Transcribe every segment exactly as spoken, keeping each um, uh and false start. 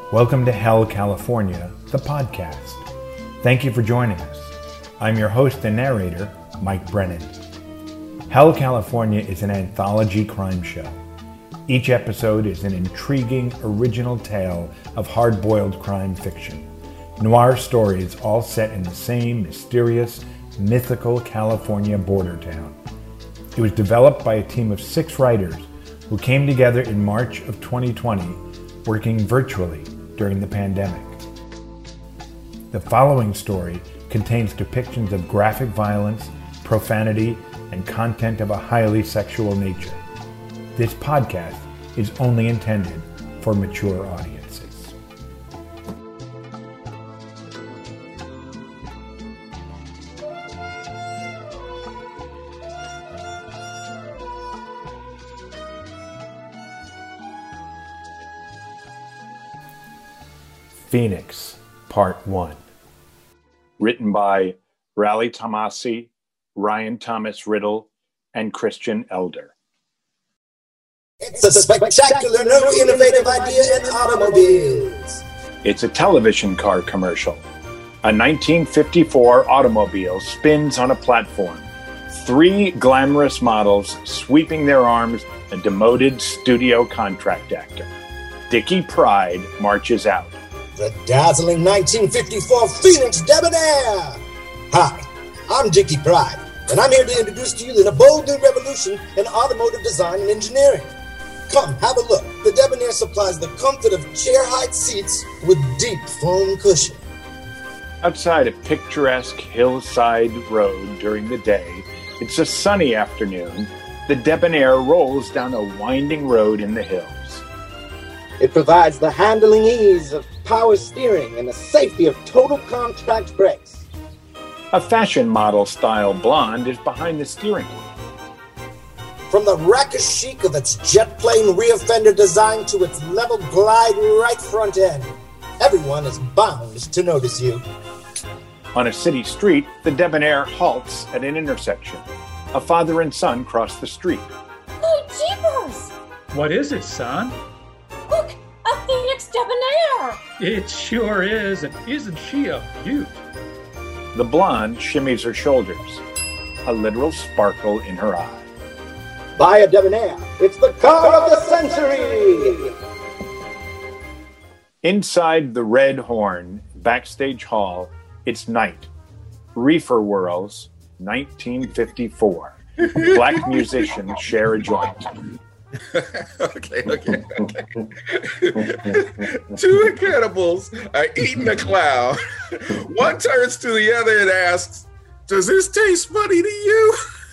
Welcome to Hell, California, the podcast. Thank you for joining us. I'm your host and narrator, Mike Brennan. Hell, California is an anthology crime show. Each episode is an intriguing, original tale of hard-boiled crime fiction. Noir stories all set in the same mysterious, mythical California border town. It was developed by a team of six writers who came together in March of twenty twenty, working virtually during the pandemic. The following story contains depictions of graphic violence, profanity, and content of a highly sexual nature. This podcast is only intended for mature audiences. Phoenix, Part one. Written by Raleigh Tomasi, Ryan Thomas Riddle, and Christian Elder. It's a spectacular, no innovative idea in automobiles. It's a television car commercial. A nineteen fifty-four automobile spins on a platform. Three glamorous models sweeping their arms, a demoted studio contract actor. Dickie Pride marches out. The dazzling nineteen fifty-four Phoenix Debonair! Hi, I'm Dickie Pride, and I'm here to introduce to you the bold new revolution in automotive design and engineering. Come, have a look. The Debonair supplies the comfort of chair-height seats with deep foam cushion. Outside a picturesque hillside road during the day, it's a sunny afternoon. The Debonair rolls down a winding road in the hills. It provides the handling ease of power steering and the safety of total contract brakes. A fashion model style blonde is behind the steering wheel. From the rakish chic of its jet plane rear fender design to its level glide right front end, everyone is bound to notice you. On a city street, the Debonair halts at an intersection. A father and son cross the street. Oh, jeepers! What is it, son? Look, a Phoenix Debonair! It sure is, and isn't she a beaut? The blonde shimmies her shoulders, a literal sparkle in her eye. Buy a Debonair. It's the car of the century! Inside the Red Horn backstage hall, it's night. Reefer whirls, nineteen fifty-four. Black musicians share a joint. okay, okay, okay. Two cannibals are eating a clown. One turns to the other and asks, "Does this taste funny to you?"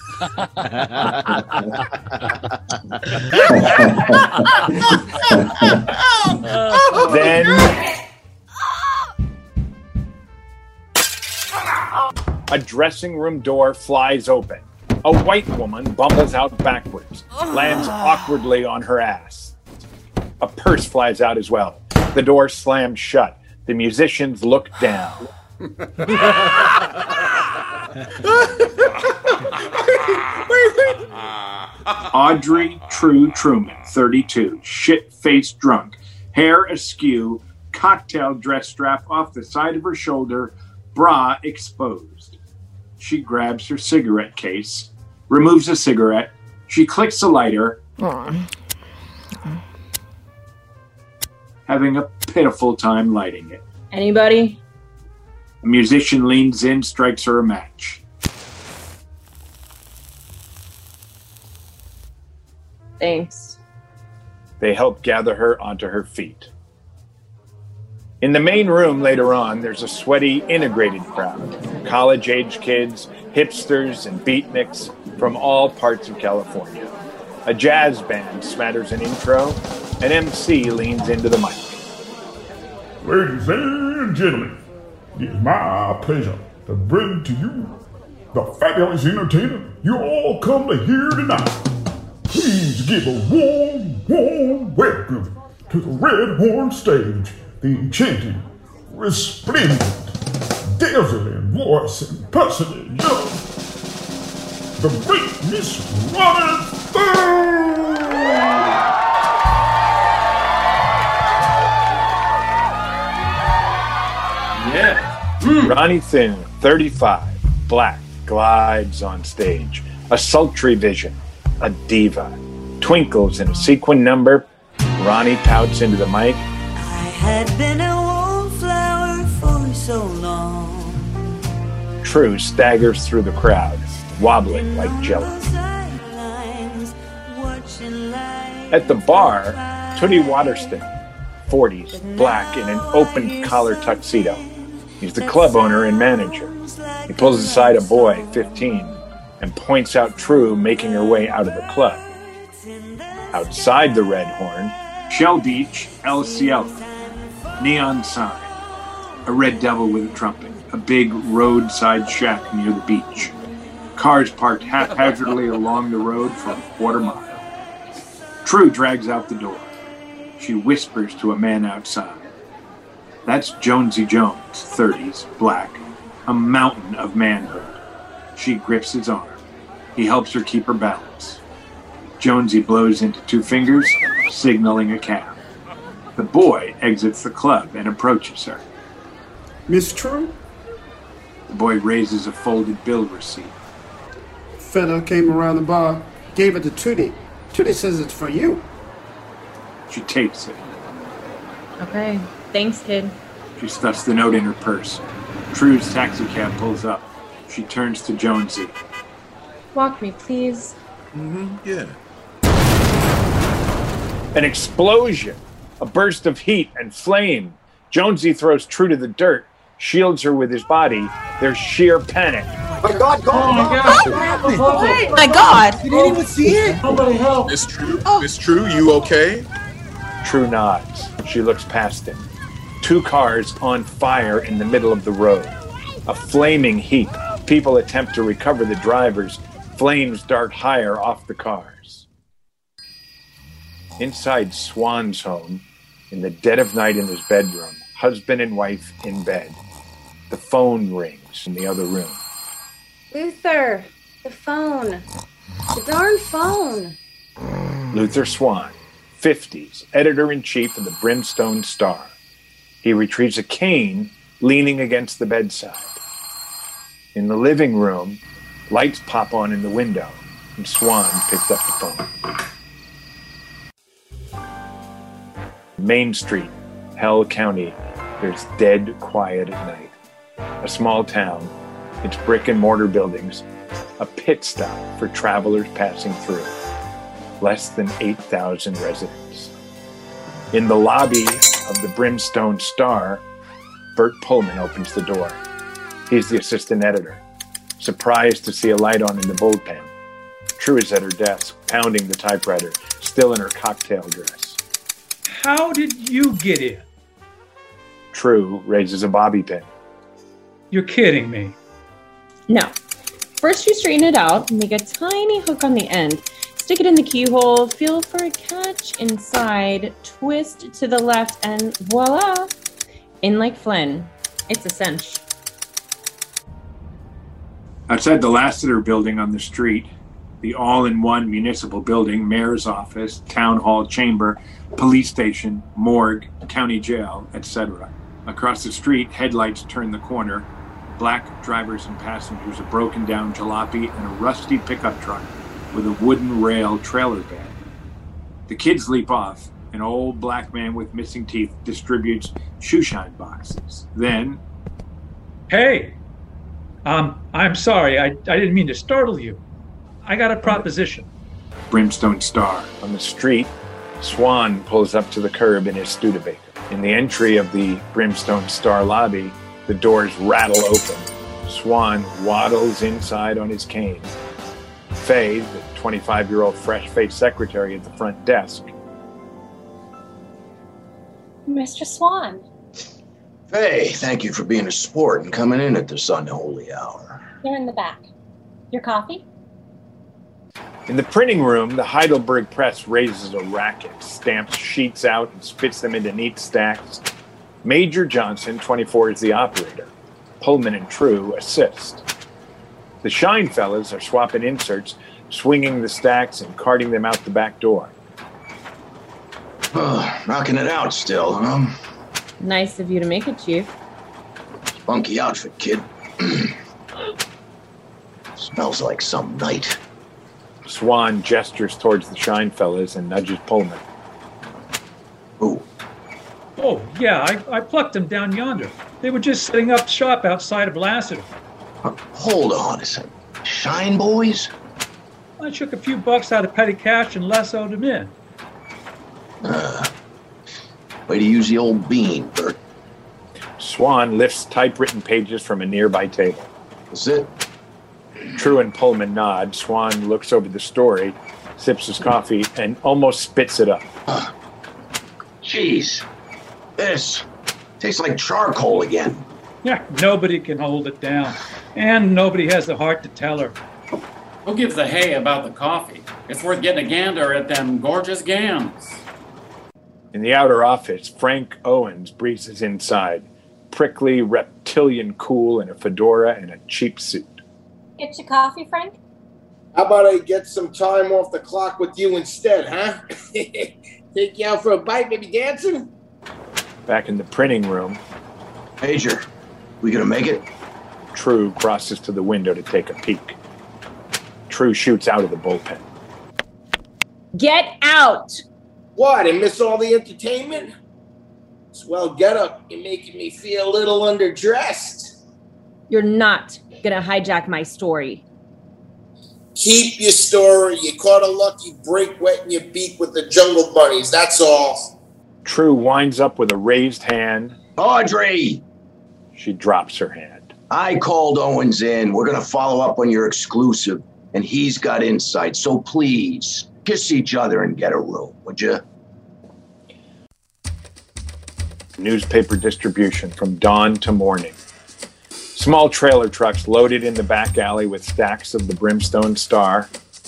Then a dressing room door flies open. A white woman bumbles out backwards, lands awkwardly on her ass. A purse flies out as well. The door slams shut. The musicians look down. Audrey True Truman, thirty-two, shit-faced drunk, hair askew, cocktail dress strap off the side of her shoulder, bra exposed. She grabs her cigarette case, removes a cigarette. She clicks a lighter, having a pitiful time lighting it. Anybody? A musician leans in, strikes her a match. Thanks. They help gather her onto her feet. In the main room later on, there's a sweaty, integrated crowd. College-age kids, hipsters, and beatniks from all parts of California. A jazz band smatters an intro. An M C leans into the mic. Ladies and gentlemen, it is my pleasure to bring to you the fabulous entertainer you all come to hear tonight. Please give a warm, warm welcome to the Red Horn stage, the enchanting, resplendent, dazzling voice and personage of the great Miss Robin Thorne! Ronnie Thin, thirty-five, black, glides on stage. A sultry vision, a diva. Twinkles in a sequin number. Ronnie pouts into the mic. I had been a wallflower for so long. True staggers through the crowd, wobbling like jello. At the bar, Tootie Waterston, forties, black, in an open collar tuxedo. He's the club owner and manager. He pulls aside a boy, fifteen, and points out True making her way out of the club. Outside the Red Horn, Shell Beach, El Cielo. Neon sign. A red devil with a trumpet. A big roadside shack near the beach. Cars parked haphazardly along the road for a quarter mile. True drags out the door. She whispers to a man outside. That's Jonesy Jones, thirties, black, a mountain of manhood. She grips his arm. He helps her keep her balance. Jonesy blows into two fingers, signaling a cab. The boy exits the club and approaches her. Miss True? The boy raises a folded bill receipt. Fella came around the bar, gave it to Tootie. Tootie says it's for you. She takes it. Okay. Thanks, kid. She stuffs the note in her purse. True's taxi cab pulls up. She turns to Jonesy. Walk me, please. Mm-hmm. Yeah. An explosion. A burst of heat and flame. Jonesy throws True to the dirt, shields her with his body. There's sheer panic. My God, God, Oh my God. God! My God! Did anyone see it? Somebody help! Miss True? Miss True, you okay? True nods. She looks past him. Two cars on fire in the middle of the road. A flaming heap. People attempt to recover the drivers. Flames dart higher off the cars. Inside Swan's home, in the dead of night in his bedroom, husband and wife in bed. The phone rings in the other room. Luther, the phone. The darn phone. Luther Swan, fifties, editor-in-chief of the Brimstone Star. He retrieves a cane leaning against the bedside. In the living room, lights pop on in the window, and Swan picks up the phone. Main Street, Hell County, there's dead quiet at night. A small town, its brick and mortar buildings, a pit stop for travelers passing through. Less than eight thousand residents. In the lobby of the Brimstone Star, Bert Pullman opens the door. He's the assistant editor, surprised to see a light on in the bullpen. True is at her desk, pounding the typewriter, still in her cocktail dress. How did you get in? True raises a bobby pin. You're kidding me. No. First you straighten it out, make a tiny hook on the end, stick it in the keyhole, feel for a catch inside, twist to the left, and voila! In like Flynn. It's a cinch. Outside the Lassiter building on the street, the all-in-one municipal building, mayor's office, town hall chamber, police station, morgue, county jail, et cetera. Across the street, headlights turn the corner. Black drivers and passengers, a broken down jalopy, and a rusty pickup truck with a wooden rail trailer bed. The kids leap off. An old black man with missing teeth distributes shoeshine boxes. Then, Hey! Um, I'm sorry, I, I didn't mean to startle you. I got a proposition. Brimstone Star. On the street, Swan pulls up to the curb in his Studebaker. In the entry of the Brimstone Star lobby, the doors rattle open. Swan waddles inside on his cane. Faye, the twenty-five-year-old fresh-faced secretary at the front desk. Mister Swan. Faye, thank you for being a sport and coming in at this unholy hour. You're in the back. Your coffee? In the printing room, the Heidelberg Press raises a racket, stamps sheets out, and spits them into neat stacks. Major Johnson, twenty-four, is the operator. Pullman and True assist. The Shine fellas are swapping inserts, swinging the stacks and carting them out the back door. Oh, knocking it out still, huh? Nice of you to make it, Chief. Funky outfit, kid. Smells like some night. Swan gestures towards the Shine fellas and nudges Pullman. Who? Oh, yeah, I, I plucked them down yonder. They were just setting up shop outside of Lassiter. Uh, hold on a second. Shine boys? I took a few bucks out of petty cash and lassoed them in. Uh, way to use the old bean, Bert. Swan lifts typewritten pages from a nearby table. That's it? True and Pullman nod. Swan looks over the story, sips his coffee, and almost spits it up. Uh, Jeez. This tastes like charcoal again. Yeah, nobody can hold it down. And nobody has the heart to tell her. Who gives a hay about the coffee? It's worth getting a gander at them gorgeous gams. In the outer office, Frank Owens breezes inside, prickly, reptilian cool in a fedora and a cheap suit. Get your coffee, Frank? How about I get some time off the clock with you instead, huh? Take you out for a bite, maybe dancing? Back in the printing room, Major, we gonna make it? True crosses to the window to take a peek. True shoots out of the bullpen. Get out! What, and miss all the entertainment? Swell get up. You're making me feel a little underdressed. You're not gonna hijack my story. Keep your story. You caught a lucky break wet in your beak with the Jungle Bunnies, that's all. True winds up with a raised hand. Audrey! She drops her hand. I called Owens in. We're gonna follow up on your exclusive, and he's got insight, so please, kiss each other and get a room, would you? Newspaper distribution from dawn to morning. Small trailer trucks loaded in the back alley with stacks of the Brimstone Star.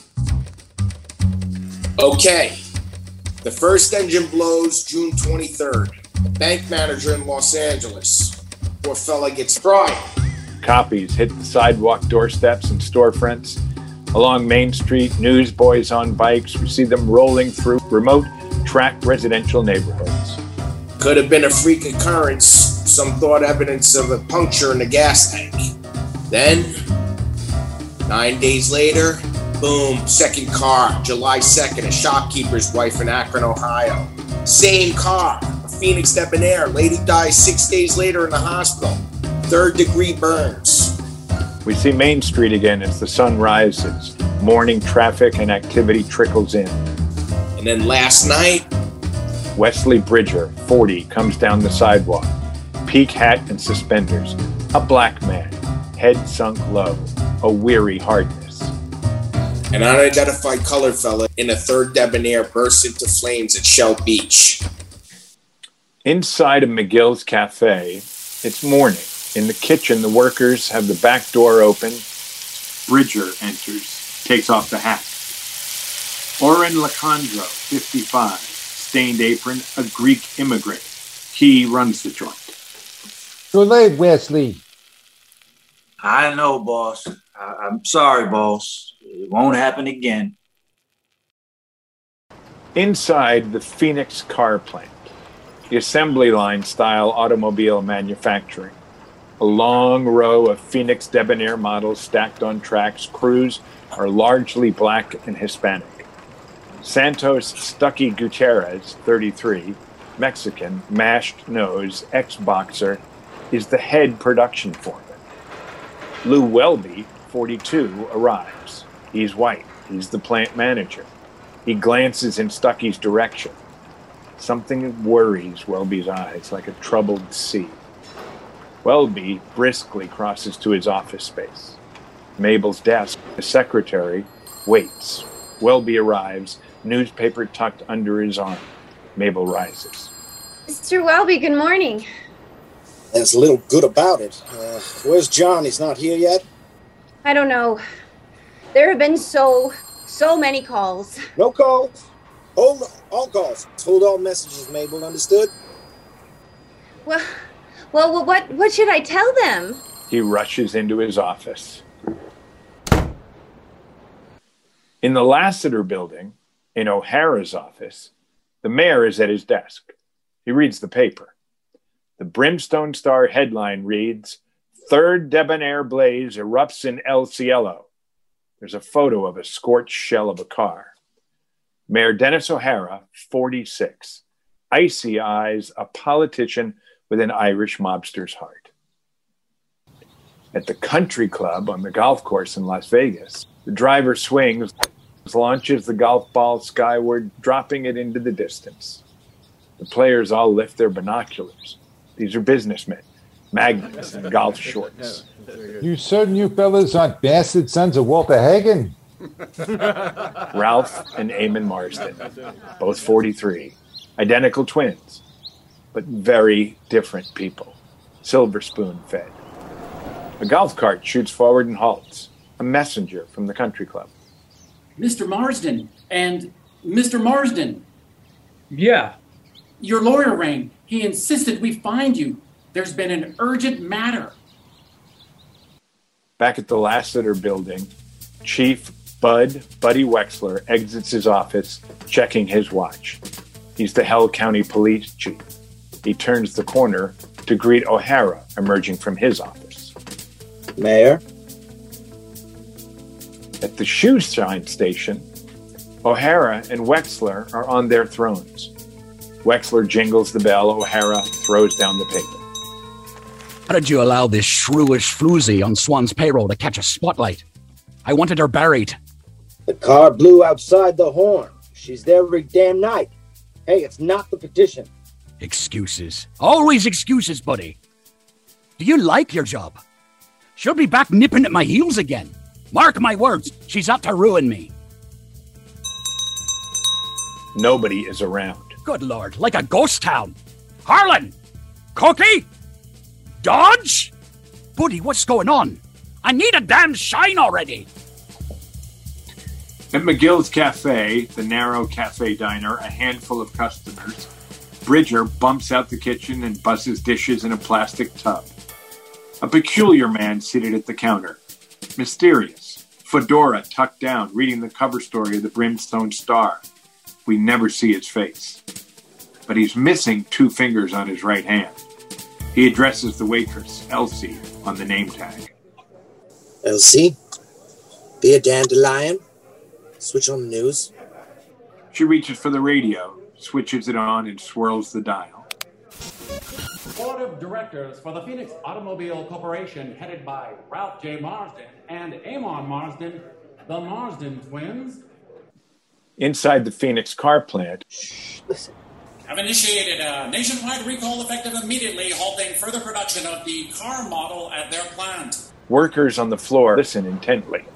Okay. The first engine blows June twenty-third. The bank manager in Los Angeles. Poor fella gets fried. Copies hit the sidewalk doorsteps and storefronts. Along Main Street, newsboys on bikes, we see them rolling through remote, tract residential neighborhoods. Could have been a freak occurrence. Some thought evidence of a puncture in the gas tank. Then, nine days later, boom, second car, July second, a shopkeeper's wife in Akron, Ohio. Same car, a Phoenix Debonair. Lady dies six days later in the hospital. Third degree burns. We see Main Street again as the sun rises. Morning traffic and activity trickles in. And then last night, Wesley Bridger, forty, comes down the sidewalk. Peak hat and suspenders. A black man, head sunk low, a weary hardness. An unidentified colored fella in a third Debonair bursts into flames at Shell Beach. Inside of McGill's Cafe, it's morning. In the kitchen, the workers have the back door open. Bridger enters, takes off the hat. Oren Lacandro, fifty-five, stained apron, a Greek immigrant. He runs the joint. Too late, Wesley. I know, boss. I- I'm sorry, boss. It won't happen again. Inside the Phoenix car plant, the assembly line style automobile manufacturing. A long row of Phoenix Debonair models stacked on tracks. Crews are largely black and Hispanic. Santos Stucky Gutierrez, thirty-three, Mexican, mashed nose, ex-boxer, is the head production foreman. Lou Welby, forty-two, arrives. He's white. He's the plant manager. He glances in Stucky's direction. Something worries Welby's eyes like a troubled sea. Welby briskly crosses to his office space. Mabel's desk, the secretary, waits. Welby arrives, newspaper tucked under his arm. Mabel rises. Mister Welby, good morning. There's a little good about it. Uh, where's John? He's not here yet? I don't know. There have been so, so many calls. No calls. Hold all calls. Hold all messages, Mabel. Understood? Well, well, what, what should I tell them? He rushes into his office. In the Lassiter building, in O'Hara's office, the mayor is at his desk. He reads the paper. The Brimstone Star headline reads, Third debonair blaze erupts in El Cielo. There's a photo of a scorched shell of a car. Mayor Dennis O'Hara, forty-six. Icy eyes, a politician with an Irish mobster's heart. At the country club on the golf course in Las Vegas, the driver swings, launches the golf ball skyward, dropping it into the distance. The players all lift their binoculars. These are businessmen, magnates in golf shorts. You certain you fellas aren't bastard sons of Walter Hagen? Ralph and Eamon Marsden, both forty-three, identical twins, but very different people, silver spoon fed. A golf cart shoots forward and halts, a messenger from the country club. Mister Marsden and Mister Marsden. Yeah. Your lawyer rang. He insisted we find you. There's been an urgent matter. Back at the Lassiter building, Chief Bud Buddy Wexler exits his office, checking his watch. He's the Hell County Police Chief. He turns the corner to greet O'Hara emerging from his office. Mayor? At the shoe shine station, O'Hara and Wexler are on their thrones. Wexler jingles the bell. O'Hara throws down the paper. How did you allow this shrewish floozy on Swan's payroll to catch a spotlight? I wanted her buried. The car blew outside the horn. She's there every damn night. Hey, it's not the petition. Excuses. Always excuses, buddy. Do you like your job? She'll be back nipping at my heels again. Mark my words, she's out to ruin me. Nobody is around. Good Lord, like a ghost town. Harlan! Cookie? Dodge? Buddy, what's going on? I need a damn shine already. At McGill's Cafe, the narrow cafe diner, a handful of customers. Bridger bumps out the kitchen and busses dishes in a plastic tub. A peculiar man seated at the counter. Mysterious. Fedora tucked down, reading the cover story of the Brimstone Star. We never see his face. But he's missing two fingers on his right hand. He addresses the waitress, Elsie, on the name tag. Elsie? Be a dandelion? Switch on the news. She reaches for the radio, switches it on, and swirls the dial. Board of Directors for the Phoenix Automobile Corporation, headed by Ralph J. Marsden and Eamon Marsden, the Marsden twins. Inside the Phoenix car plant. Shh, listen. Have initiated a nationwide recall effective immediately, halting further production of the car model at their plant. Workers on the floor listen intently.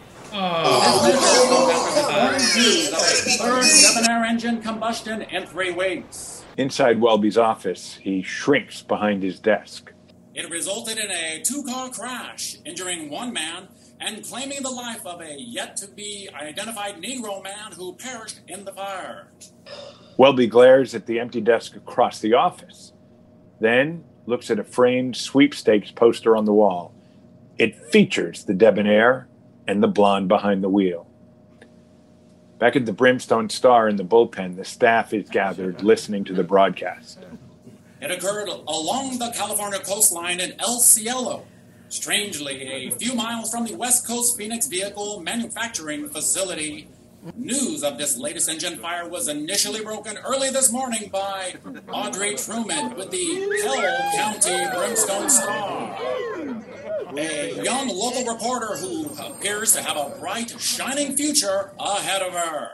Oh. Third debonair engine combustion in three weeks. Inside Welby's office, he shrinks behind his desk. It resulted in a two-car crash, injuring one man and claiming the life of a yet-to-be-identified Negro man who perished in the fire. Welby glares at the empty desk across the office, then looks at a framed sweepstakes poster on the wall. It features the debonair and the blonde behind the wheel. Back at the Brimstone Star in the bullpen, the staff is gathered listening to the broadcast. It occurred along the California coastline in El Cielo. Strangely, a few miles from the West Coast Phoenix vehicle manufacturing facility. News of this latest engine fire was initially broken early this morning by Audrey Truman with the Hell County Brimstone Star. A young local reporter who appears to have a bright, shining future ahead of her.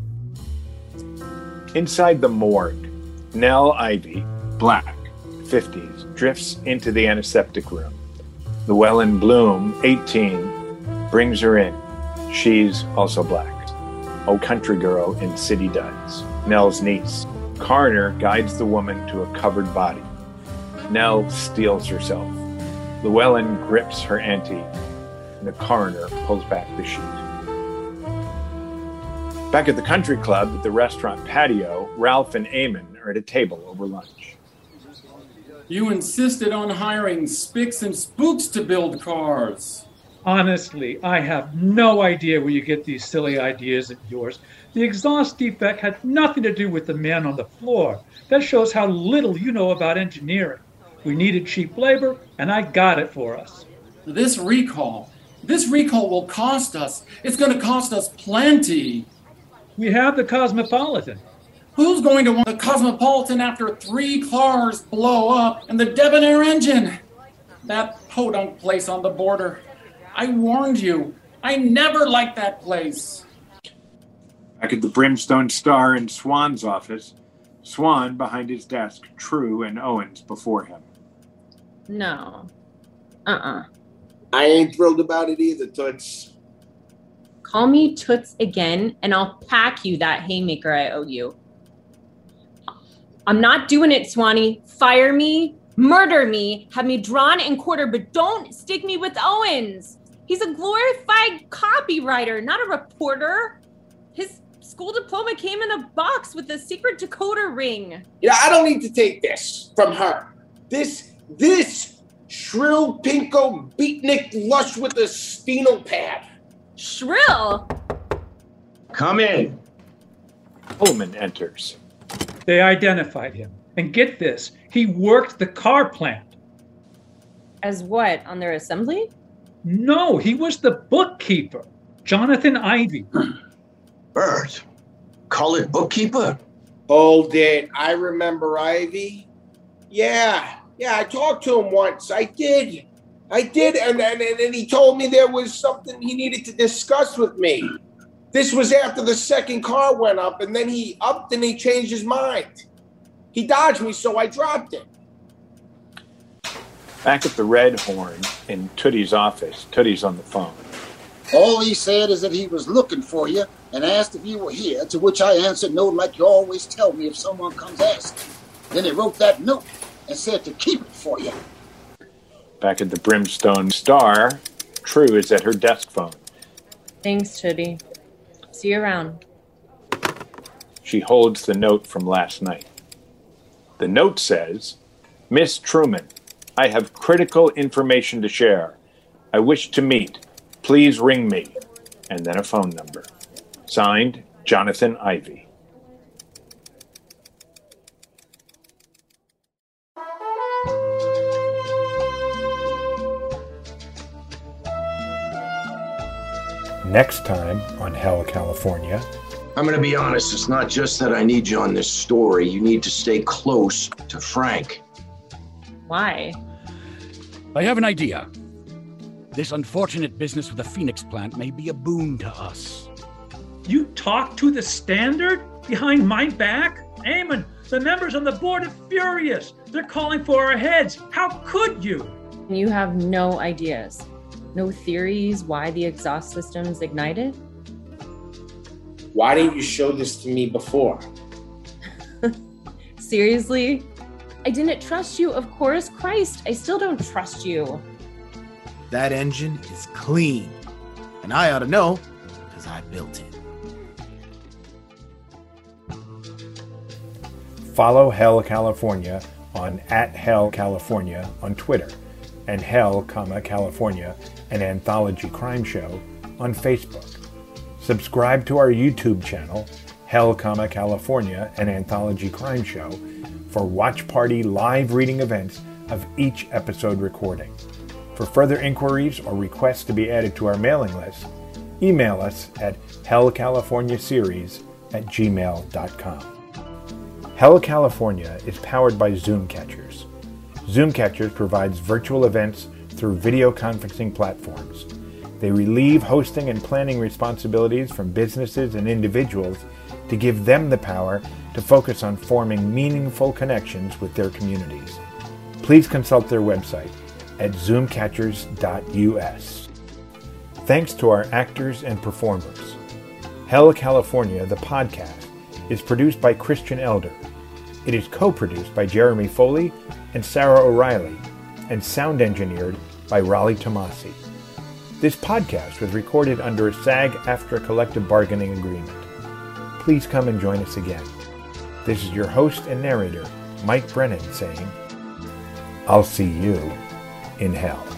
Inside the morgue, Nell Ivy, black, fifties, drifts into the antiseptic room. Llewellyn Bloom, eighteen, brings her in. She's also black. Oh, country girl in city duds. Nell's niece. Coroner guides the woman to a covered body. Nell steels herself. Llewellyn grips her auntie, and the coroner pulls back the sheet. Back at the country club at the restaurant patio, Ralph and Eamon are at a table over lunch. You insisted on hiring spicks and spooks to build cars. Honestly, I have no idea where you get these silly ideas of yours. The exhaust defect had nothing to do with the man on the floor. That shows how little you know about engineering. We needed cheap labor, and I got it for us. This recall, this recall will cost us. It's going to cost us plenty. We have the Cosmopolitan. Who's going to want the Cosmopolitan after three cars blow up and the Debonair engine? That podunk place on the border. I warned you. I never liked that place. Back at the Brimstone Star in Swan's office, Swan behind his desk, True and Owens before him. No. Uh-uh. I ain't thrilled about it either, Toots. Call me Toots again, and I'll pack you that haymaker I owe you. I'm not doing it, Swanee. Fire me, murder me, have me drawn and quartered, but don't stick me with Owens. He's a glorified copywriter, not a reporter. His school diploma came in a box with a secret decoder ring. You know, I don't need to take this from her. This, this shrill pinko beatnik lush with a steno pad. Shrill? Come in. Pullman enters. They identified him. And get this, he worked the car plant. As what, on their assembly? No, he was the bookkeeper, Jonathan Ivy. Bert, call it bookkeeper? Hold it. I remember Ivy. Yeah, yeah, I talked to him once. I did. I did, and, and, and he told me there was something he needed to discuss with me. This was after the second car went up, and then he upped and he changed his mind. He dodged me, so I dropped it. Back at the Red Horn in Tootie's office, Tootie's on the phone. All he said is that he was looking for you and asked if you were here, to which I answered no, like you always tell me if someone comes asking. Then he wrote that note and said to keep it for you. Back at the Brimstone Star, True is at her desk phone. Thanks, Tootie. See you around. She holds the note from last night. The note says, Miss Truman, I have critical information to share. I wish to meet. Please ring me. And then a phone number. Signed, Jonathan Ivy. Next time on Hell, California. I'm going to be honest, it's not just that I need you on this story. You need to stay close to Frank. Why? I have an idea. This unfortunate business with the Phoenix plant may be a boon to us. You talked to the Standard behind my back? Eamon, the members on the board are furious. They're calling for our heads. How could you? You have no ideas. No theories why the exhaust system's ignited? Why didn't you show this to me before? Seriously? I didn't trust you, of course. Christ, I still don't trust you. That engine is clean. And I ought to know, because I built it. Follow Hell California on at Hell California on Twitter and Hell, California, an anthology crime show, on Facebook. Subscribe to our YouTube channel, Hell, California, an anthology crime show, for watch party live reading events of each episode recording. For further inquiries or requests to be added to our mailing list, email us at hellcaliforniaseries at gmail dot com. Hell California is powered by Zoom Catchers. Zoom Catchers provides virtual events through video conferencing platforms. They relieve hosting and planning responsibilities from businesses and individuals to give them the power to focus on forming meaningful connections with their communities. Please consult their website at zoom catchers dot u s. Thanks to our actors and performers. Hell California, the podcast, is produced by Christian Elder. It is co-produced by Jeremy Foley and Sarah O'Reilly, and sound engineered by Raleigh Tomasi. This podcast was recorded under a SAG-AFTRA collective bargaining agreement. Please come and join us again. This is your host and narrator, Mike Brennan, saying, I'll see you in hell.